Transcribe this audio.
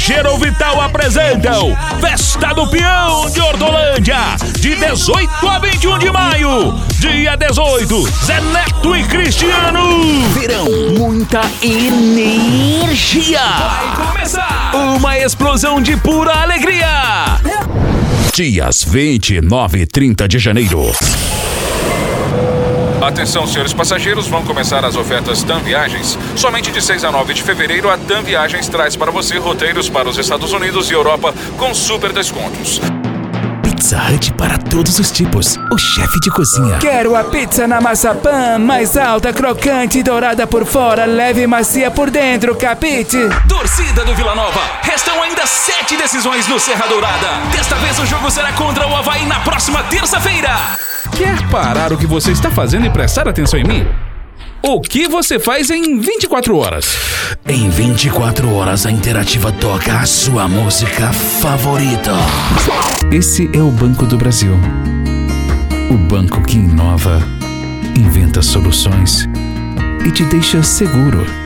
Gero Vital apresentam Festa do Peão de Hortolândia, de 18 a 21 de maio. Dia 18, Zé Neto e Cristiano. Verão, muita energia. Vai começar uma explosão de pura alegria. Dias 29 e 30 de janeiro. Atenção, senhores passageiros, vão começar as ofertas TAM Viagens. Somente de 6 a 9 de fevereiro, a TAM Viagens traz para você roteiros para os Estados Unidos e Europa com super descontos. Pizza Hut para todos os tipos. O chefe de cozinha. Quero a pizza na maçapã, mais alta, crocante, dourada por fora, leve e macia por dentro, capite? Torcida do Vila Nova, restam ainda 7 decisões no Serra Dourada. Desta vez o jogo será contra o Avaí na próxima terça-feira. Quer parar o que você está fazendo e prestar atenção em mim? O que você faz em 24 horas? Em 24 horas a Interativa toca a sua música favorita. Esse é o Banco do Brasil. O banco que inova, inventa soluções e te deixa seguro.